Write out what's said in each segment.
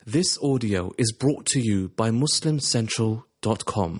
This audio is brought to you by MuslimCentral.com.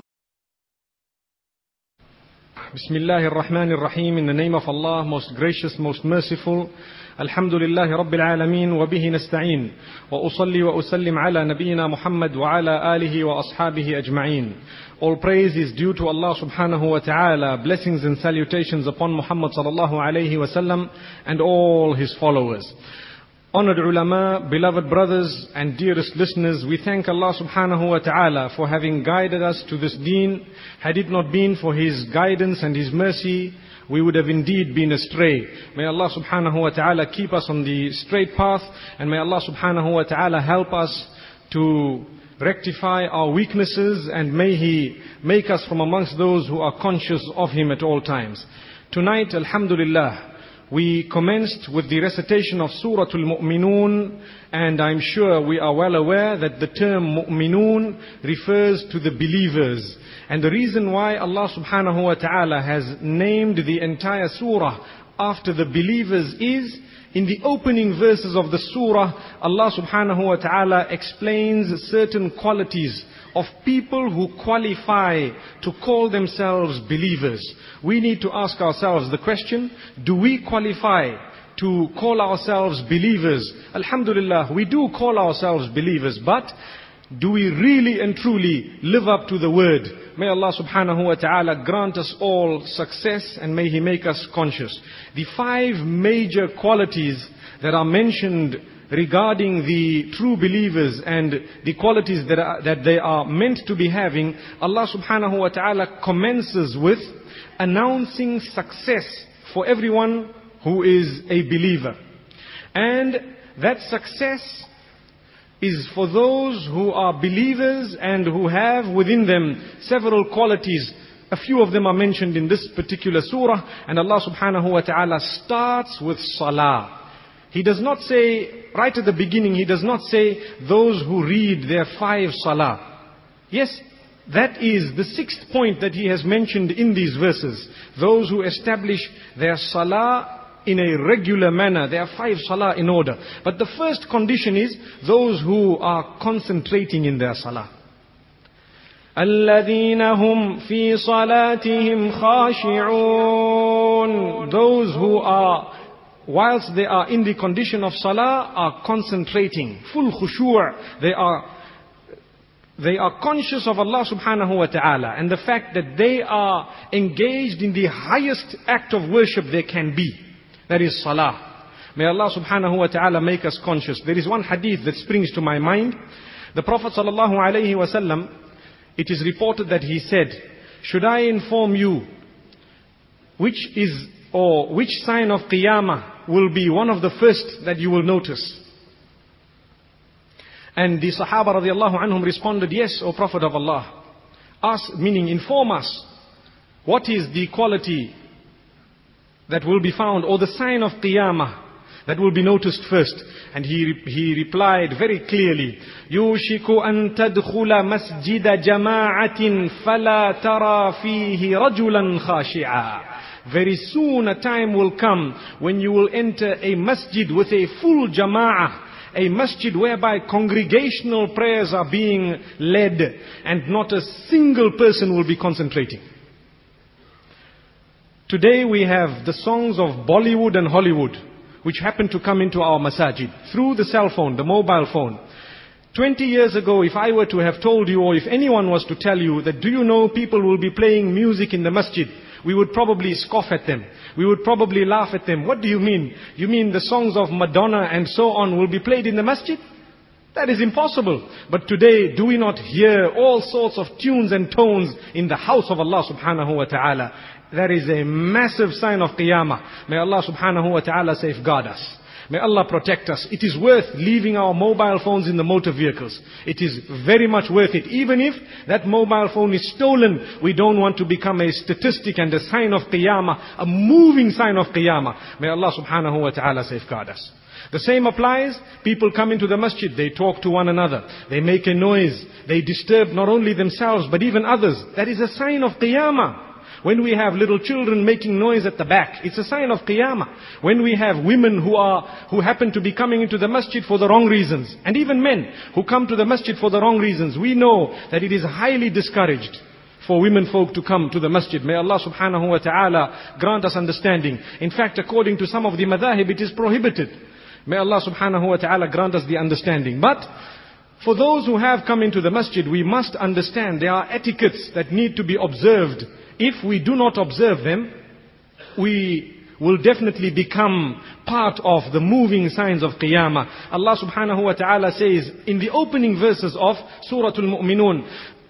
Bismillahir Rahmanir Rahim. In the name of Allah, most gracious, most merciful. Alhamdulillahi Rabbil Alameen wa bihi nasta'een. Wa usalli wa usallim ala nabiyyina Muhammad wa ala alihi wa ashabihi ajma'een. All praise is due to Allah subhanahu wa ta'ala. Blessings and salutations upon Muhammad sallallahu alayhi wa sallam and all his followers. Honored ulama, beloved brothers and dearest listeners, we thank Allah subhanahu wa ta'ala for having guided us to this deen. Had it not been for His guidance and His mercy, we would have indeed been astray. May Allah subhanahu wa ta'ala keep us on the straight path, and may Allah subhanahu wa ta'ala help us to rectify our weaknesses, and may He make us from amongst those who are conscious of Him at all times. Tonight, alhamdulillah, we commenced with the recitation of Surah Al-Mu'minun, and I'm sure we are well aware that the term Mu'minun refers to the believers. And the reason why Allah subhanahu wa ta'ala has named the entire surah after the believers is, in the opening verses of the surah, Allah subhanahu wa ta'ala explains certain qualities of people who qualify to call themselves believers. We need to ask ourselves the question, do we qualify to call ourselves believers? Alhamdulillah, we do call ourselves believers, but do we really and truly live up to the word? May Allah subhanahu wa ta'ala grant us all success, and may He make us conscious. The 5 major qualities that are mentioned regarding the true believers and the qualities that they are meant to be having, Allah subhanahu wa ta'ala commences with announcing success for everyone who is a believer. And that success is for those who are believers and who have within them several qualities. A few of them are mentioned in this particular surah, and Allah subhanahu wa ta'ala starts with salah. He does not say, right at the beginning, He does not say those who read their 5 salah. Yes, that is the 6th point that He has mentioned in these verses. Those who establish their salah in a regular manner, their 5 salah in order. But the first condition is those who are concentrating in their salah. الَّذِينَ هُمْ فِي صَلَاتِهِمْ خَاشِعُونَ. Those who are, whilst they are in the condition of salah, are concentrating, full khushu'. They are conscious of Allah subhanahu wa ta'ala and the fact that they are engaged in the highest act of worship there can be. That is salah. May Allah subhanahu wa ta'ala make us conscious. There is one hadith that springs to my mind. The Prophet sallallahu alayhi wa sallam, it is reported that he said, should I inform you which sign of Qiyamah will be one of the first that you will notice? And the Sahaba radiallahu anhum responded, yes, O Prophet of Allah. Meaning inform us, what is the quality that will be found, or the sign of Qiyamah that will be noticed first? And he replied very clearly, يُوشِكُ أَن تَدْخُلَ مَسْجِدَ جَمَاعَةٍ فَلَا تَرَى فِيهِ رَجُلًا خَاشِعًا. Very soon a time will come when you will enter a masjid with a full jama'ah, a masjid whereby congregational prayers are being led, and not a single person will be concentrating. Today we have the songs of Bollywood and Hollywood, which happen to come into our masajid through the cell phone, the mobile phone. 20 years ago, if I were to have told you, or if anyone was to tell you that, do you know people will be playing music in the masjid, we would probably scoff at them. We would probably laugh at them. What do you mean? You mean the songs of Madonna and so on will be played in the masjid? That is impossible. But today, do we not hear all sorts of tunes and tones in the house of Allah subhanahu wa ta'ala? That is a massive sign of Qiyamah. May Allah subhanahu wa ta'ala safeguard us. May Allah protect us. It is worth leaving our mobile phones in the motor vehicles. It is very much worth it. Even if that mobile phone is stolen, we don't want to become a statistic and a sign of Qiyamah, a moving sign of Qiyamah. May Allah subhanahu wa ta'ala safeguard us. The same applies. People come into the masjid, they talk to one another, they make a noise, they disturb not only themselves but even others. That is a sign of Qiyamah. When we have little children making noise at the back, it's a sign of Qiyamah. When we have women who happen to be coming into the masjid for the wrong reasons, and even men who come to the masjid for the wrong reasons, we know that it is highly discouraged for women folk to come to the masjid. May Allah subhanahu wa ta'ala grant us understanding. In fact, according to some of the madhahib, it is prohibited. May Allah subhanahu wa ta'ala grant us the understanding. But for those who have come into the masjid, we must understand there are etiquettes that need to be observed. If we do not observe them, we will definitely become part of the moving signs of Qiyamah. Allah subhanahu wa ta'ala says in the opening verses of Surah Al-Mu'minun,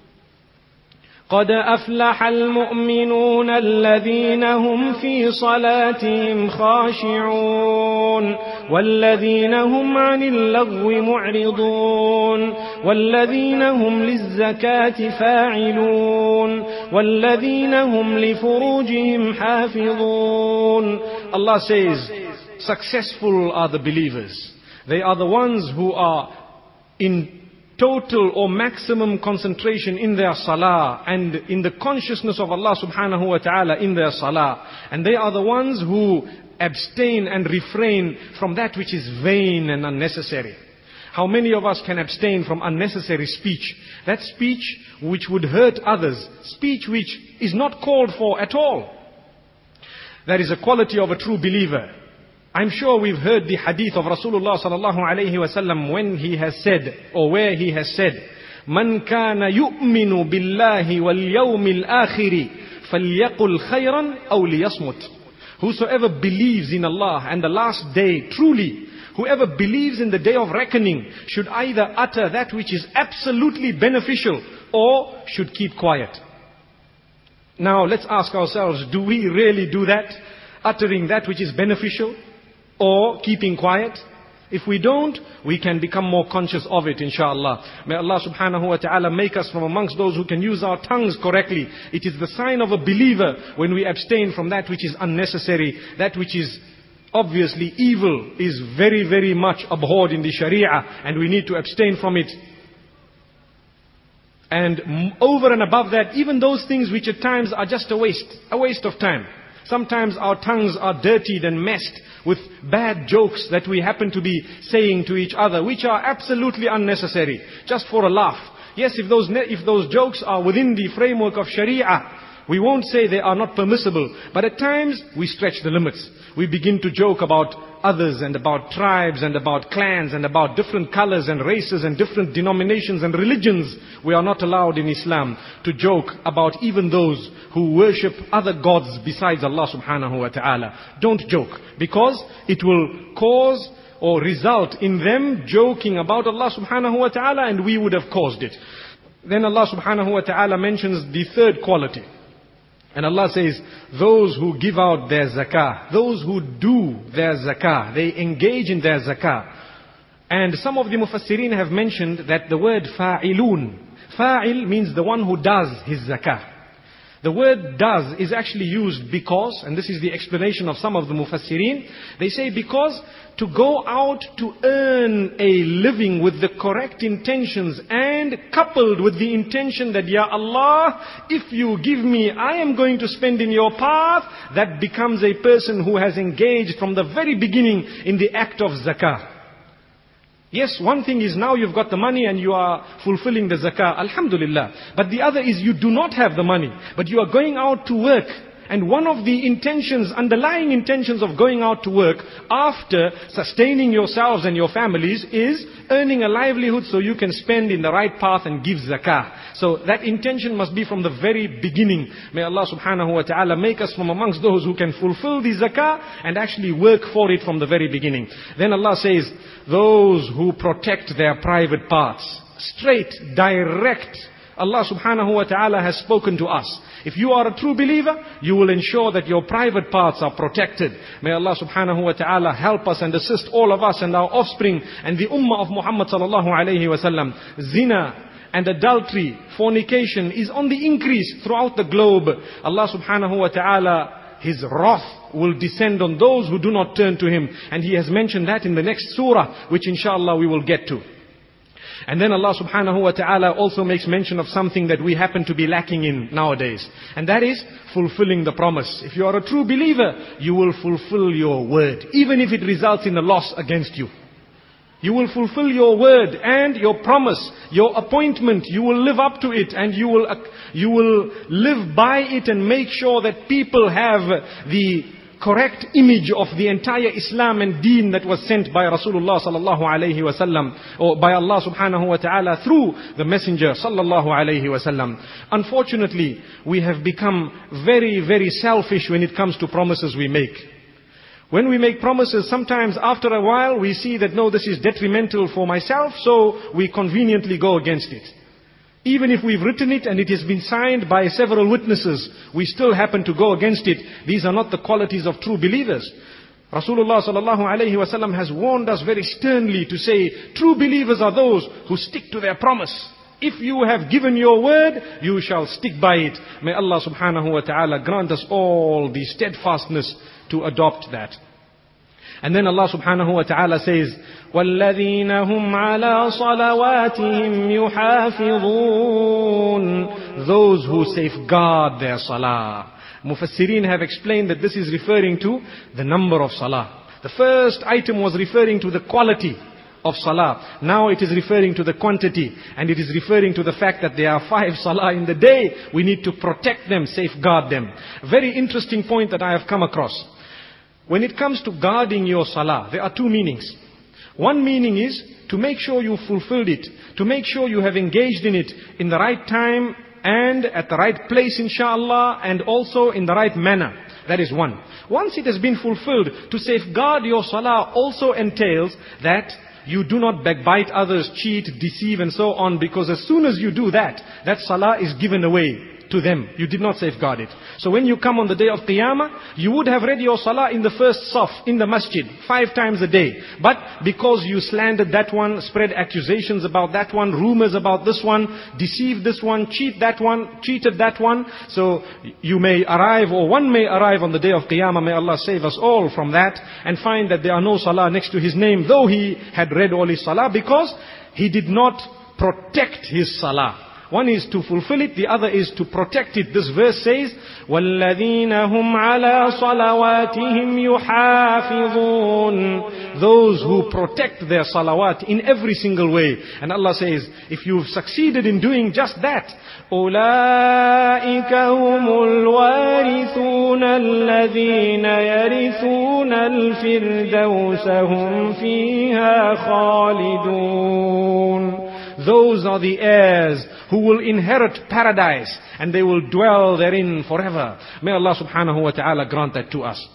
قَدْ أَفْلَحَ الْمُؤْمِنُونَ الَّذِينَ هُمْ فِي صَلَاتِهِمْ خَاشِعُونَ وَالَّذِينَ هُمْ عَنِ اللَّغْوِ مُعْرِضُونَ وَالَّذِينَ هُمْ لِلزَّكَاةِ فَاعِلُونَ وَالَّذِينَ هُمْ لِفُرُوجِهِمْ حَافِظُونَ. Allah says, successful are the believers. They are the ones who are in total or maximum concentration in their salah and in the consciousness of Allah subhanahu wa ta'ala in their salah. And they are the ones who abstain and refrain from that which is vain and unnecessary. How many of us can abstain from unnecessary speech? That speech which would hurt others, speech which is not called for at all. That is a quality of a true believer. I'm sure we've heard the hadith of Rasulullah sallallahu alayhi wa sallam when he has said, or where he has said, "Man kana yu'minu billahi wal yawmil akhiri falyaqul khayran aw liyasmut." Whosoever believes in Allah and the last day truly, whoever believes in the day of reckoning, should either utter that which is absolutely beneficial or should keep quiet. Now let's ask ourselves, do we really do that? Uttering that which is beneficial or keeping quiet? If we don't, we can become more conscious of it, inshallah. May Allah subhanahu wa ta'ala make us from amongst those who can use our tongues correctly. It is the sign of a believer when we abstain from that which is unnecessary, that which is obviously evil, is very, very much abhorred in the Sharia, and we need to abstain from it. And over and above that, even those things which at times are just a waste of time. Sometimes our tongues are dirtied and messed with bad jokes that we happen to be saying to each other, which are absolutely unnecessary, just for a laugh. Yes, if those jokes are within the framework of Sharia, we won't say they are not permissible. But at times, we stretch the limits. We begin to joke about others and about tribes and about clans and about different colors and races and different denominations and religions. We are not allowed in Islam to joke about even those who worship other gods besides Allah subhanahu wa ta'ala. Don't joke, because it will cause or result in them joking about Allah subhanahu wa ta'ala, and we would have caused it. Then Allah subhanahu wa ta'ala mentions the third quality. And Allah says, those who give out their zakah, those who do their zakah, they engage in their zakah. And some of the mufassirin have mentioned that the word fa'ilun, fa'il means the one who does his zakah. The word does is actually used because, and this is the explanation of some of the mufassirin, they say because to go out to earn a living with the correct intentions and coupled with the intention that, Ya Allah, if you give me, I am going to spend in your path, that becomes a person who has engaged from the very beginning in the act of zakah. Yes, one thing is now you've got the money and you are fulfilling the zakah, alhamdulillah. But the other is you do not have the money, but you are going out to work. And one of the intentions, underlying intentions of going out to work after sustaining yourselves and your families is earning a livelihood so you can spend in the right path and give zakah. So that intention must be from the very beginning. May Allah subhanahu wa ta'ala make us from amongst those who can fulfill the zakah and actually work for it from the very beginning. Then Allah says, those who protect their private parts, straight, direct. Allah subhanahu wa ta'ala has spoken to us. If you are a true believer, you will ensure that your private parts are protected. May Allah subhanahu wa ta'ala help us and assist all of us and our offspring and the ummah of Muhammad sallallahu alayhi wa sallam. Zina and adultery, fornication is on the increase throughout the globe. Allah subhanahu wa ta'ala, His wrath will descend on those who do not turn to Him. And He has mentioned that in the next surah, which inshallah we will get to. And then Allah subhanahu wa ta'ala also makes mention of something that we happen to be lacking in nowadays. And that is fulfilling the promise. If you are a true believer, you will fulfill your word, even if it results in a loss against you. You will fulfill your word and your promise, your appointment. You will live up to it, and you will live by it and make sure that people have the correct image of the entire Islam and deen that was sent by Rasulullah sallallahu alayhi wasallam, or by Allah subhanahu wa ta'ala through the messenger sallallahu alayhi wasallam. Unfortunately, we have become very, very selfish when it comes to promises we make. When we make promises, sometimes after a while we see that no, this is detrimental for myself, so we conveniently go against it. Even if we've written it and it has been signed by several witnesses, we still happen to go against it. These are not the qualities of true believers. Rasulullah sallallahu alayhi wasallam has warned us very sternly to say, true believers are those who stick to their promise. If you have given your word, you shall stick by it. May Allah subhanahu wa ta'ala grant us all the steadfastness to adopt that. And then Allah subhanahu wa ta'ala says, وَالَّذِينَ هُمْ عَلَىٰ صَلَوَاتِهِمْ يُحَافِظُونَ. Those who safeguard their salah. Mufassirin have explained that this is referring to the number of salah. The first item was referring to the quality of salah. Now it is referring to the quantity, and it is referring to the fact that there are 5 salah in the day. We need to protect them, safeguard them. Very interesting point that I have come across. When it comes to guarding your salah, there are 2 meanings. One meaning is to make sure you fulfilled it, to make sure you have engaged in it in the right time and at the right place, inshallah, and also in the right manner. That is one. Once it has been fulfilled, to safeguard your salah also entails that you do not backbite others, cheat, deceive and so on, because as soon as you do that, that salah is given away to them. You did not safeguard it. So when you come on the day of Qiyamah, you would have read your salah in the first saf, in the masjid, 5 times a day. But because you slandered that one, spread accusations about that one, rumors about this one, deceived this one, cheated that one, so you may arrive, or one may arrive on the day of Qiyamah, may Allah save us all from that, and find that there are no salah next to his name, though he had read all his salah, because he did not protect his salah. One is to fulfill it, the other is to protect it. This verse says, وَالَّذِينَ هُمْ عَلَىٰ صَلَوَاتِهِمْ يُحَافِظُونَ. Those who protect their salawat in every single way. And Allah says, if you've succeeded in doing just that, أُولَٰئِكَ هُمُ الْوَارِثُونَ الَّذِينَ يَرِثُونَ الْفِرْدَوْسَ هُمْ فِيهَا خَالِدُونَ. Those are the heirs who will inherit paradise, and they will dwell therein forever. May Allah subhanahu wa ta'ala grant that to us.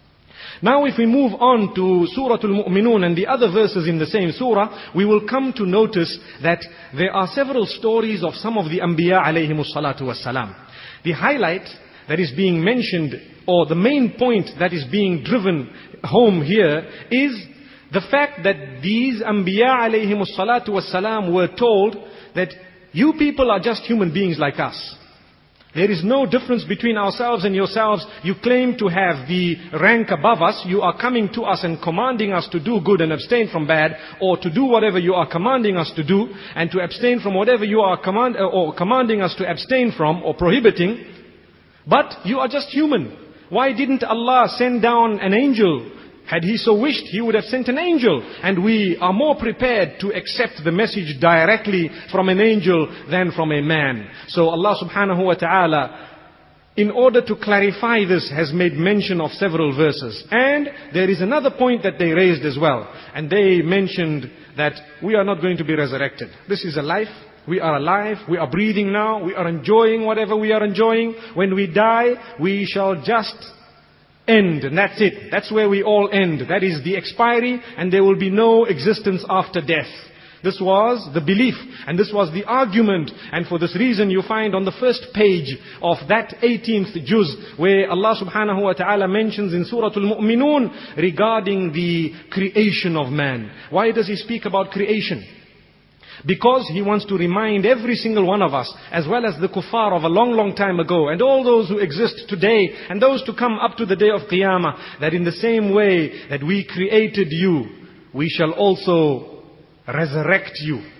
Now if we move on to Surah Al-Mu'minun and the other verses in the same surah, we will come to notice that there are several stories of some of the Anbiya alayhimus salatu wassalam. The highlight that is being mentioned, or the main point that is being driven home here, is the fact that these Anbiya alayhimus salatu wassalam were told that you people are just human beings like us. There is no difference between ourselves and yourselves. You claim to have the rank above us. You are coming to us and commanding us to do good and abstain from bad, or to do whatever you are commanding us to do, and to abstain from whatever you are commanding us to abstain from or prohibiting. But you are just human. Why didn't Allah send down an angel? Had He so wished, He would have sent an angel. And we are more prepared to accept the message directly from an angel than from a man. So Allah subhanahu wa ta'ala, in order to clarify this, has made mention of several verses. And there is another point that they raised as well. And they mentioned that we are not going to be resurrected. This is a life. We are alive. We are breathing now. We are enjoying whatever we are enjoying. When we die, we shall just end, and that's it. That's where we all end. That is the expiry, and there will be no existence after death. This was the belief, and this was the argument, and for this reason you find on the first page of that 18th juz, where Allah subhanahu wa ta'ala mentions in Surah Al-Mu'minun regarding the creation of man. Why does He speak about creation? Because He wants to remind every single one of us, as well as the kuffar of a long, long time ago, and all those who exist today, and those to come up to the day of Qiyamah, that in the same way that we created you, we shall also resurrect you.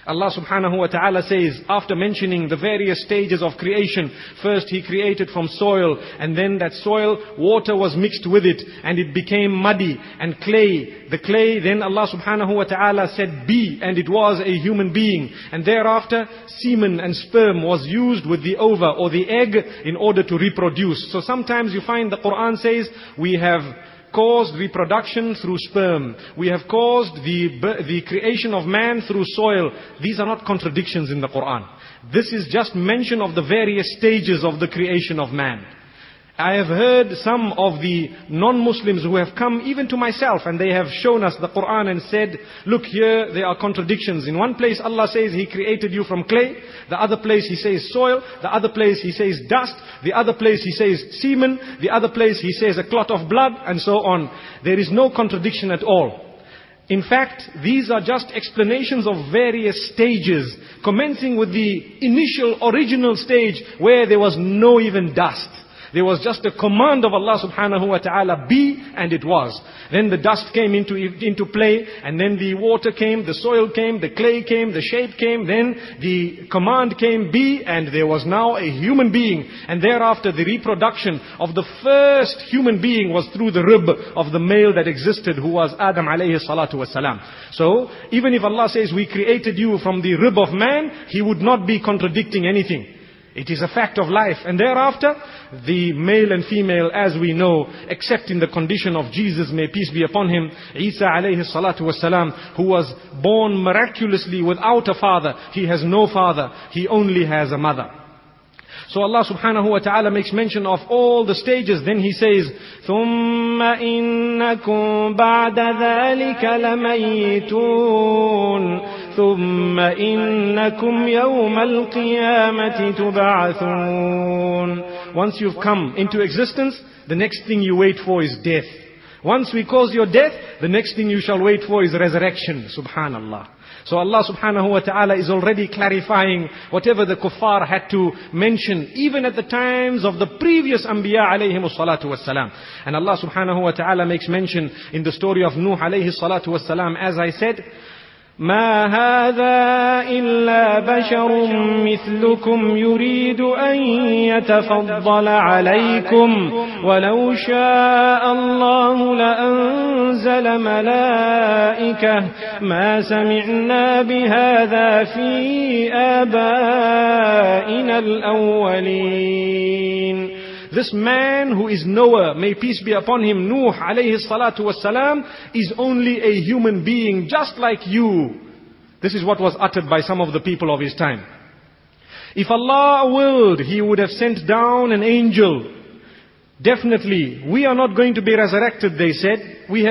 Allah subhanahu wa ta'ala says, after mentioning the various stages of creation, first He created from soil, and then that soil, water was mixed with it, and it became muddy and clay. The clay, then Allah subhanahu wa ta'ala said, be, and it was a human being. And thereafter, semen and sperm was used with the ova or the egg in order to reproduce. So sometimes you find the Quran says, we have caused reproduction through sperm. We have caused the creation of man through soil. These are not contradictions in the Quran. This is just mention of the various stages of the creation of man. I have heard some of the non-Muslims who have come even to myself, and they have shown us the Quran and said, look, here there are contradictions. In one place Allah says He created you from clay. The other place He says soil. The other place He says dust. The other place He says semen. The other place He says a clot of blood, and so on. There is no contradiction at all. In fact, these are just explanations of various stages, commencing with the initial original stage where there was no even dust. There was just a command of Allah subhanahu wa ta'ala, be, and it was. Then the dust came into play, and then the water came, the soil came, the clay came, the shape came, then the command came, be, and there was now a human being. And thereafter the reproduction of the first human being was through the rib of the male that existed, who was Adam alayhi salatu wasalam. So, even if Allah says we created you from the rib of man, He would not be contradicting anything. It is a fact of life. And thereafter, the male and female, as we know, except in the condition of Jesus, may peace be upon Him, Isa alayhi salatu wasalam, who was born miraculously without a father. He has no father. He only has a mother. So Allah subhanahu wa ta'ala makes mention of all the stages. Then He says, ثُمَّ إِنَّكُمْ بَعْدَ ذَلِكَ لَمَيِّتُونَ ثُمَّ إِنَّكُمْ يَوْمَ الْقِيَامَةِ تُبْعَثُونَ. Once you've come into existence, the next thing you wait for is death. Once we cause your death, the next thing you shall wait for is resurrection. Subhanallah. So Allah subhanahu wa ta'ala is already clarifying whatever the kuffar had to mention, even at the times of the previous Anbiya alayhimu salatu wassalam. And Allah subhanahu wa ta'ala makes mention in the story of Nuh alayhi salatu wassalam, as I said, ما هذا إلا بشر مثلكم يريد أن يتفضل عليكم ولو شاء الله لأنزل ملائكة ما سمعنا بهذا في آبائنا الأولين. This man who is Noah, may peace be upon him, Nuh alayhi salatu wassalam, is only a human being just like you. This is what was uttered by some of the people of his time. If Allah willed, He would have sent down an angel. Definitely, we are not going to be resurrected, they said.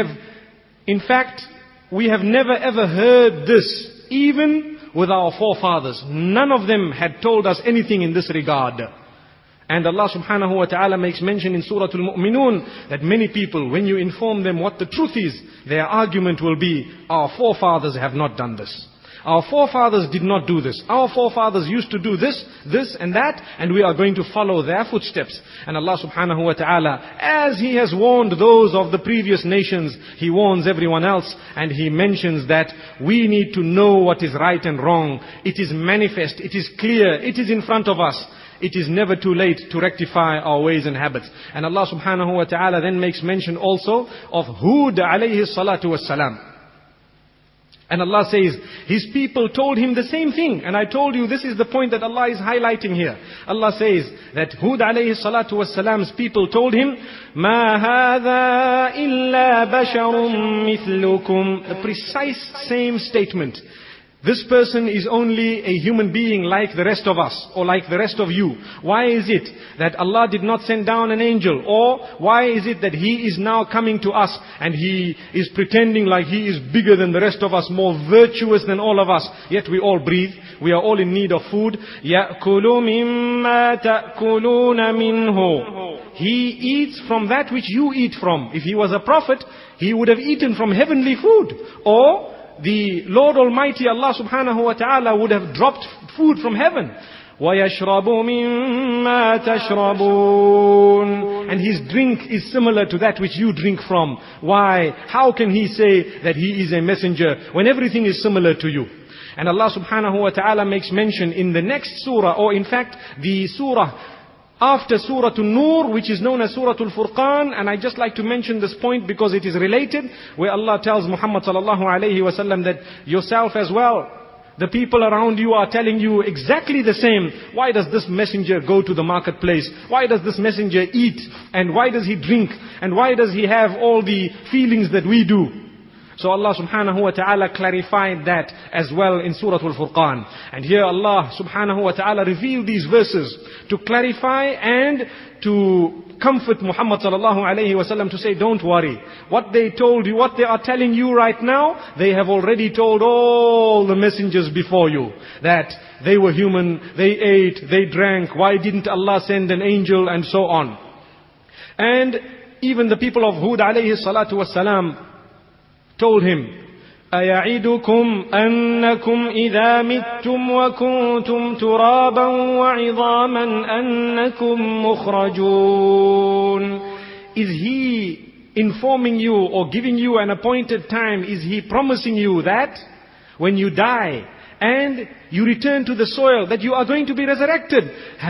In fact, we have never ever heard this, even with our forefathers. None of them had told us anything in this regard. And Allah subhanahu wa ta'ala makes mention in Surah Al-Mu'minun that many people, when you inform them what the truth is, their argument will be, our forefathers have not done this. Our forefathers did not do this. Our forefathers used to do this, this and that, and we are going to follow their footsteps. And Allah subhanahu wa ta'ala, as He has warned those of the previous nations, He warns everyone else, and He mentions that we need to know what is right and wrong. It is manifest, it is clear, it is in front of us. It is never too late to rectify our ways and habits. And Allah subhanahu wa ta'ala then makes mention also of Hud alayhi salatu wassalam. And Allah says, His people told him the same thing. And I told you this is the point that Allah is highlighting here. Allah says that Hud alayhi salatu wassalam's people told him, مَا هَذَا إِلَّا بَشَرٌ مِثْلُكُمْ. The precise same statement. This person is only a human being like the rest of us, or like the rest of you. Why is it that Allah did not send down an angel? Or why is it that He is now coming to us and He is pretending like He is bigger than the rest of us, more virtuous than all of us? Yet we all breathe. We are all in need of food. يَأْكُلُ مِمَّا تَأْكُلُونَ مِنْهُ. He eats from that which you eat from. If He was a prophet, He would have eaten from heavenly food. Or the Lord Almighty Allah subhanahu wa ta'ala would have dropped food from heaven. وَيَشْرَبُ مِمَّا تَشْرَبُونَ. And His drink is similar to that which you drink from. Why? How can He say that He is a messenger when everything is similar to you? And Allah subhanahu wa ta'ala makes mention in the next surah, or in fact the surah after Surah An-Nur, which is known as Surah Al-Furqan. And I just like to mention this point because it is related, where Allah tells Muhammad sallallahu alayhi wa sallam that yourself as well, the people around you are telling you exactly the same. Why does this messenger go to the marketplace? Why does this messenger eat? And why does he drink? And why does he have all the feelings that we do? So Allah subhanahu wa ta'ala clarified that as well in Surah Al-Furqan. And here Allah subhanahu wa ta'ala revealed these verses to clarify and to comfort Muhammad sallallahu alayhi wa sallam, to say, don't worry. What they told you, what they are telling you right now, they have already told all the messengers before you. That they were human, they ate, they drank, why didn't Allah send an angel, and so on. And even the people of Hud alayhi salatu wassalam told him, أَيَعِدُكُمْ أَنَّكُمْ إِذَا مِتُّمْ وَكُنْتُمْ تُرَابًا وَعِظَامًا أَنَّكُمْ مُخْرَجُونَ. Is he informing you or giving you an appointed time? Is he promising you that when you die and you return to the soil, that you are going to be resurrected?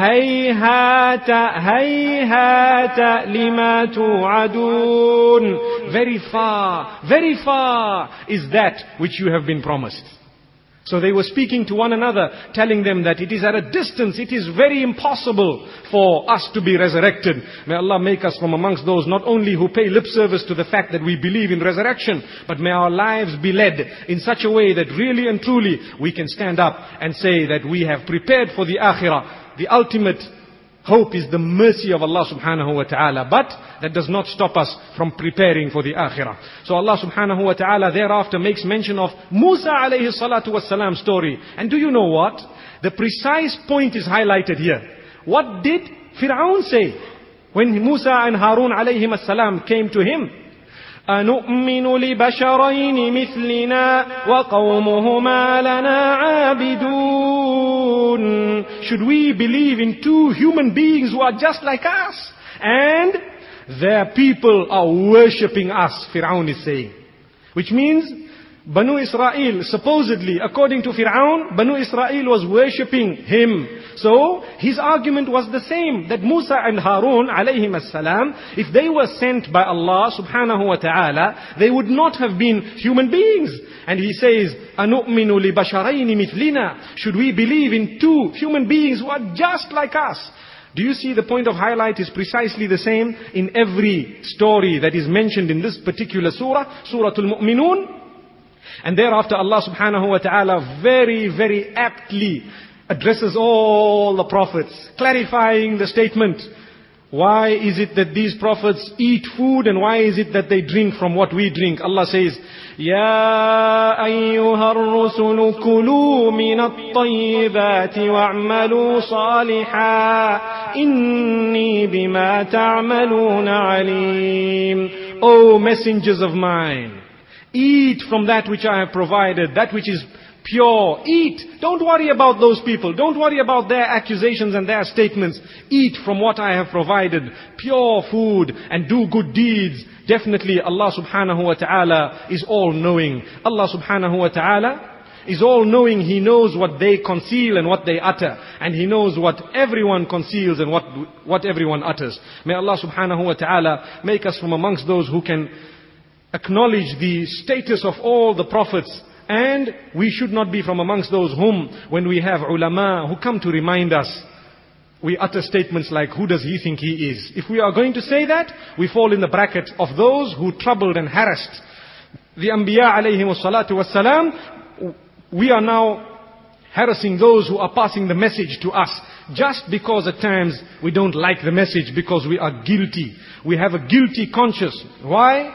Hayhata, hayhata lima tu'adun. Very far is that which you have been promised. So they were speaking to one another, telling them that it is at a distance, it is very impossible for us to be resurrected. May Allah make us from amongst those not only who pay lip service to the fact that we believe in resurrection, but may our lives be led in such a way that really and truly we can stand up and say that we have prepared for the akhirah. The ultimate hope is the mercy of Allah subhanahu wa ta'ala. But that does not stop us from preparing for the akhirah. So Allah subhanahu wa ta'ala thereafter makes mention of Musa alayhi salatu wassalam's story. And do you know what? The precise point is highlighted here. What did Fir'aun say when Musa and Harun alayhim assalam came to him? أَنُؤْمِنُ لِبَشَرَيْنِ مِثْلِنَا وَقَوْمُهُمَا لَنَا عَابِدُونَ. Should we believe in two human beings who are just like us, and their people are worshipping us, Fir'aun is saying. Which means Banu Israel, supposedly, according to Fir'aun, Banu Israel was worshipping him. So, his argument was the same, that Musa and Harun, alayhim as-salam, if they were sent by Allah subhanahu wa ta'ala, they would not have been human beings. And he says, أَنُؤْمِنُ لِبَشَرَيْنِ مِثْلِنَا. Should we believe in two human beings who are just like us? Do you see the point of highlight is precisely the same in every story that is mentioned in this particular surah, Surah Al-Mu'minun? And thereafter Allah subhanahu wa ta'ala very aptly addresses all the prophets, clarifying the statement. Why is it that these prophets eat food, and why is it that they drink from what we drink? Allah says, Ya ayyuhar rusulu kulu min at-tayyibati wa'malu salihan inni bima ta'maluna alim. O messengers of mine, eat from that which I have provided, that which is pure. Eat. Don't worry about those people. Don't worry about their accusations and their statements. Eat from what I have provided. Pure food and do good deeds. Definitely Allah subhanahu wa ta'ala is all knowing. Allah subhanahu wa ta'ala is all knowing. He knows what they conceal and what they utter. And He knows what everyone conceals and what everyone utters. May Allah subhanahu wa ta'ala make us from amongst those who can acknowledge the status of all the prophets. And we should not be from amongst those whom, when we have ulama who come to remind us, we utter statements like, who does he think he is? If we are going to say that, we fall in the bracket of those who troubled and harassed the Anbiya alayhim salatu wassalam. We are now harassing those who are passing the message to us, just because at times we don't like the message, because we are guilty. We have a guilty conscience. Why?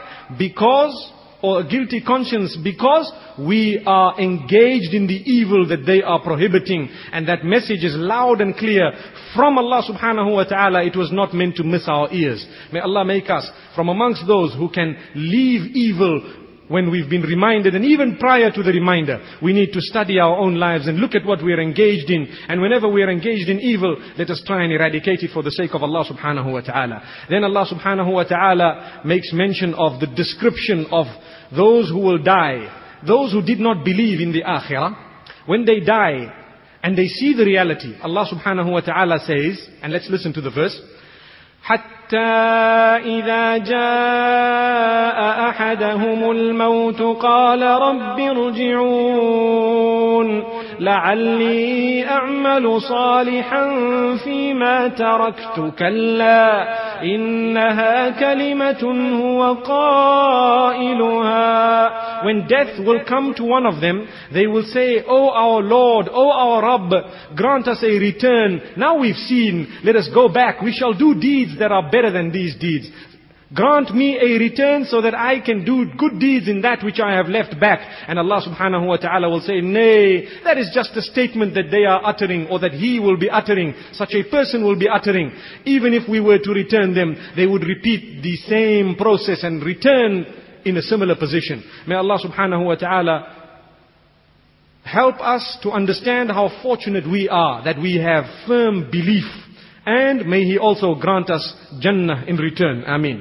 Or a guilty conscience because we are engaged in the evil that they are prohibiting. And that message is loud and clear from Allah subhanahu wa ta'ala. It was not meant to miss our ears. May Allah make us from amongst those who can leave evil when we've been reminded. And even prior to the reminder, we need to study our own lives and look at what we are engaged in. And whenever we are engaged in evil, let us try and eradicate it for the sake of Allah subhanahu wa ta'ala. Then Allah subhanahu wa ta'ala makes mention of the description of those who will die, those who did not believe in the akhirah. when they die and they see the reality, Allah subhanahu wa ta'ala says, and let's listen to the verse, حتى إذا جاء أحدهم الموت قال رب ارجعون لعلي أعمل صالحا فيما تركت كلا إنها كلمة هو قائلها. When death will come to one of them, they will say, "Oh our Lord, oh our Rabb, grant us a return. Now we've seen, let us go back. We shall do deeds that are better than these deeds. Grant me a return so that I can do good deeds in that which I have left back." And Allah subhanahu wa ta'ala will say, "Nay, that is just a statement that they are uttering, or that he will be uttering, such a person will be uttering. Even if we were to return them, they would repeat the same process and return in a similar position." May Allah subhanahu wa ta'ala help us to understand how fortunate we are that we have firm belief. And may He also grant us Jannah in return. Ameen.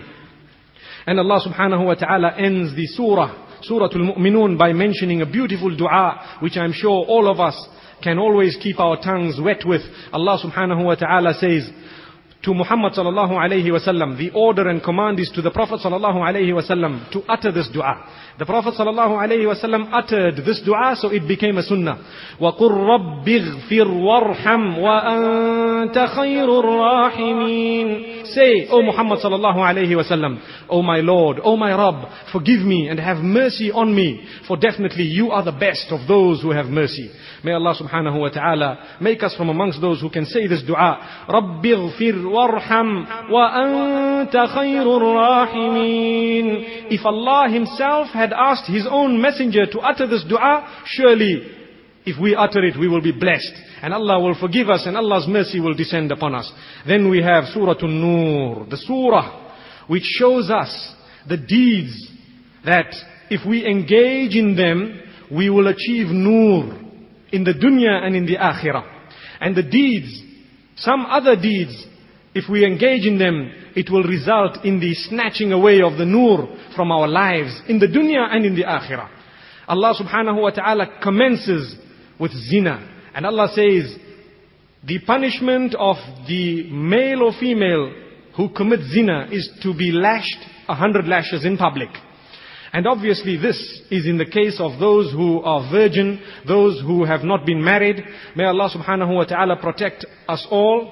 And Allah subhanahu wa ta'ala ends the Surah Al-Mu'minun, by mentioning a beautiful dua, which I'm sure all of us can always keep our tongues wet with. Allah subhanahu wa ta'ala says to Muhammad sallallahu alayhi wa sallam, the order and command is to the Prophet sallallahu alayhi wa sallam to utter this dua. The Prophet sallallahu alayhi wa sallam uttered this dua, so it became a sunnah. وَقُلْ رَبِّ اغْفِرْ وَارْحَمْ وَأَنْتَ خَيْرُ الرَّاحِمِينَ. Say, O Muhammad sallallahu alayhi wa sallam, "O my Lord, O my Rabb, forgive me and have mercy on me, for definitely you are the best of those who have mercy." May Allah subhanahu wa ta'ala make us from amongst those who can say this dua. رَبِّ اغْفِرْ وَارْحَمْ وَأَنْتَ خَيْرُ الرَّاحِمِينَ. If Allah Himself had asked His own messenger to utter this dua, surely if we utter it, we will be blessed. And Allah will forgive us, and Allah's mercy will descend upon us. Then we have Surah An-Nur, the surah which shows us the deeds that if we engage in them, we will achieve nur in the dunya and in the akhirah. And the deeds, some other deeds, if we engage in them, it will result in the snatching away of the nur from our lives in the dunya and in the akhirah. Allah subhanahu wa ta'ala commences with zina. And Allah says, the punishment of the male or female who commits zina is to be lashed 100 lashes in public. And obviously this is in the case of those who are virgin, those who have not been married. May Allah subhanahu wa ta'ala protect us all.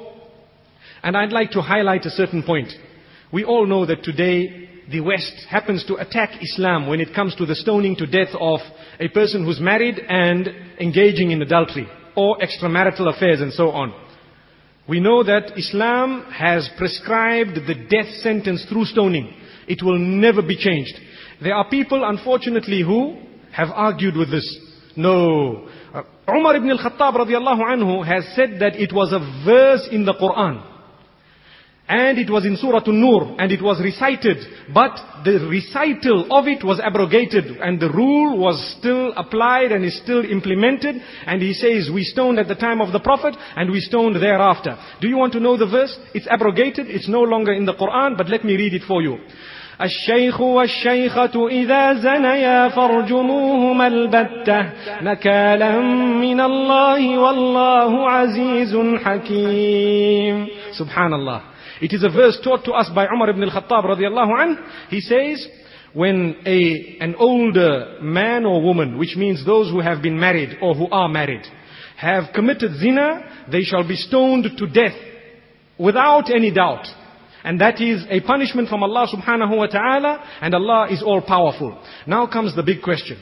And I'd like to highlight a certain point. We all know that today the West happens to attack Islam when it comes to the stoning to death of a person who's married and engaging in adultery or extramarital affairs and so on. We know that Islam has prescribed the death sentence through stoning. It will never be changed. There are people, unfortunately, who have argued with this. No. Umar ibn al-Khattab radiallahu anhu has said that it was a verse in the Quran. And it was in Surah An-Nur, and it was recited, but the recital of it was abrogated, and the rule was still applied and is still implemented. And he says, we stoned at the time of the Prophet, and we stoned thereafter. Do you want to know the verse? It's abrogated, it's no longer in the Quran, but let me read it for you. الشيخ والشيخة إذا زنيا فارجموهما البتة نكالا من الله والله عزيز حكيم. Subhanallah. It is a verse taught to us by Umar ibn al-Khattab radiallahu anh. He says, when an older man or woman, which means those who have been married or who are married, have committed zina, they shall be stoned to death without any doubt. And that is a punishment from Allah subhanahu wa ta'ala, and Allah is all powerful. Now comes the big question.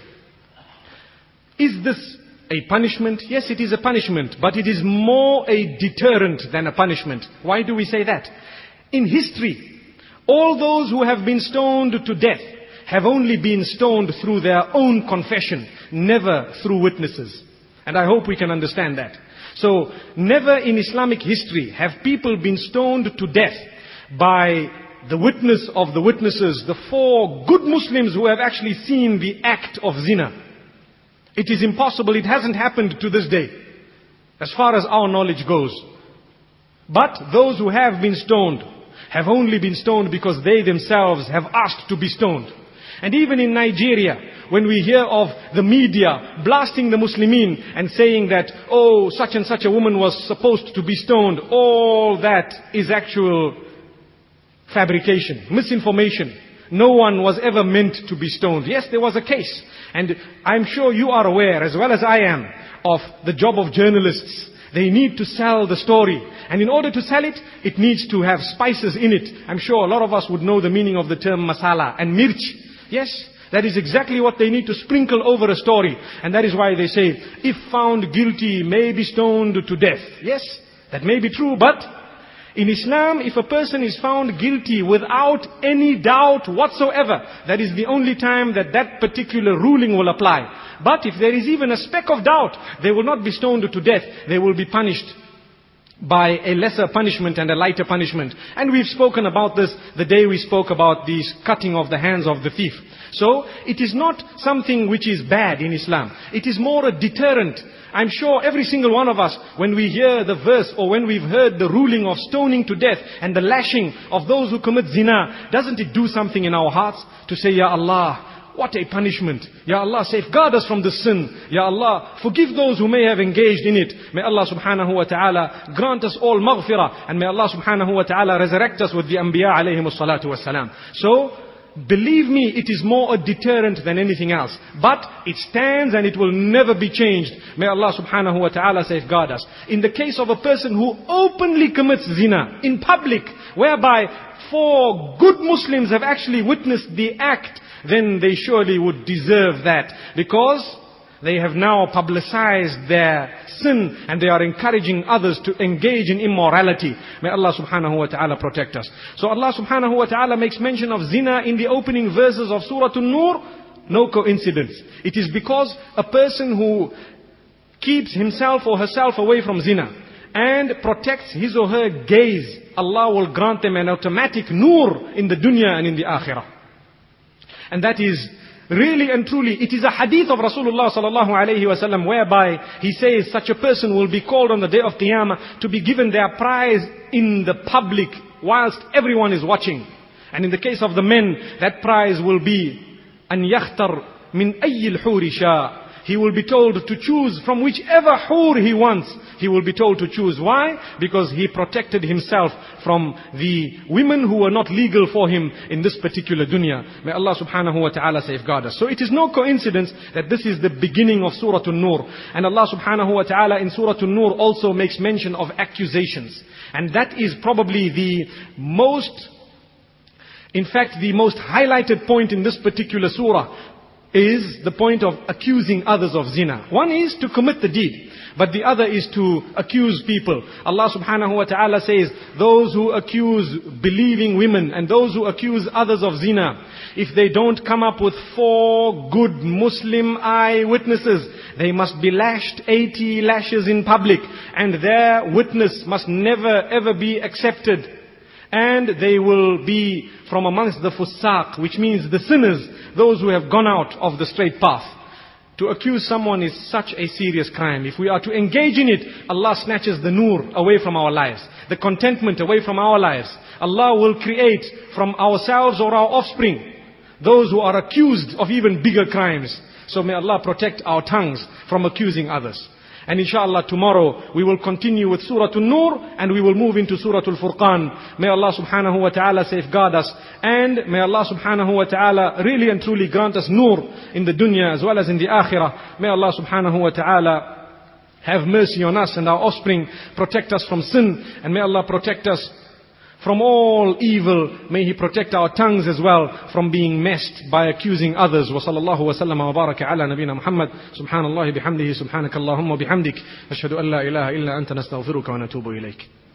Is this a punishment? Yes, it is a punishment, but it is more a deterrent than a punishment. Why do we say that? In history, all those who have been stoned to death have only been stoned through their own confession, never through witnesses. And I hope we can understand that. So, never in Islamic history have people been stoned to death by the witness of the witnesses, the 4 good Muslims who have actually seen the act of zina. It is impossible, it hasn't happened to this day, as far as our knowledge goes. But those who have been stoned have only been stoned because they themselves have asked to be stoned. And even in Nigeria, when we hear of the media blasting the Muslimin and saying that, oh, such and such a woman was supposed to be stoned, all that is actual fabrication, misinformation. No one was ever meant to be stoned. Yes, there was a case. And I'm sure you are aware, as well as I am, of the job of journalists. They need to sell the story. And in order to sell it, it needs to have spices in it. I'm sure a lot of us would know the meaning of the term masala and mirch. Yes, that is exactly what they need to sprinkle over a story. And that is why they say, if found guilty, may be stoned to death. Yes, that may be true, but in Islam, if a person is found guilty without any doubt whatsoever, that is the only time that that particular ruling will apply. But if there is even a speck of doubt, they will not be stoned to death. They will be punished by a lesser punishment and a lighter punishment. And we've spoken about this the day we spoke about the cutting of the hands of the thief. So, it is not something which is bad in Islam. It is more a deterrent. I'm sure every single one of us, when we hear the verse or when we've heard the ruling of stoning to death and the lashing of those who commit zina, doesn't it do something in our hearts to say, Ya Allah, what a punishment. Ya Allah, safeguard us from this sin. Ya Allah, forgive those who may have engaged in it. May Allah subhanahu wa ta'ala grant us all maghfirah. And may Allah subhanahu wa ta'ala resurrect us with the Anbiya alayhimus salatu wassalam. So, believe me, it is more a deterrent than anything else. But it stands and it will never be changed. May Allah subhanahu wa ta'ala safeguard us. In the case of a person who openly commits zina in public, whereby 4 good Muslims have actually witnessed the act, then they surely would deserve that. Because they have now publicized their sin and they are encouraging others to engage in immorality. May Allah subhanahu wa ta'ala protect us. So Allah subhanahu wa ta'ala makes mention of zina in the opening verses of Surah An-Nur. No coincidence. It is because a person who keeps himself or herself away from zina and protects his or her gaze, Allah will grant them an automatic nur in the dunya and in the akhirah. And that is really and truly, it is a hadith of Rasulullah sallallahu alayhi wa sallam whereby he says such a person will be called on the day of Qiyamah to be given their prize in the public whilst everyone is watching. And in the case of the men, that prize will be an yakhtar min ayyil huri sha. He will be told to choose from whichever hur he wants. He will be told to choose. Why? Because he protected himself from the women who were not legal for him in this particular dunya. May Allah subhanahu wa ta'ala safeguard us. So it is no coincidence that this is the beginning of Surah An-Nur. And Allah subhanahu wa ta'ala in Surah An-Nur also makes mention of accusations. And that is probably the most highlighted point in this particular surah, is the point of accusing others of zina. One is to commit the deed, but the other is to accuse people. Allah subhanahu wa ta'ala says, those who accuse believing women and those who accuse others of zina, if they don't come up with 4 good Muslim eyewitnesses, they must be lashed 80 lashes in public, and their witness must never ever be accepted. And they will be from amongst the fusaq, which means the sinners, those who have gone out of the straight path. To accuse someone is such a serious crime. If we are to engage in it, Allah snatches the nur away from our lives, the contentment away from our lives. Allah will create from ourselves or our offspring those who are accused of even bigger crimes. So may Allah protect our tongues from accusing others. And inshallah tomorrow we will continue with Surah An-Nur and we will move into Surah Al-Furqan. May Allah subhanahu wa ta'ala safeguard us. And may Allah subhanahu wa ta'ala really and truly grant us nur in the dunya as well as in the akhirah. May Allah subhanahu wa ta'ala have mercy on us and our offspring. Protect us from sin. And may Allah protect us from all evil. May He protect our tongues as well from being messed by accusing others. Wa sallallahu wa sallam wa baraka ala nabina Muhammad. Subhanallah bihamdihi subhanakallahumma bihamdik. Ashhadu an la ilaha illa anta nastaghfiruka wa natubu ilayk.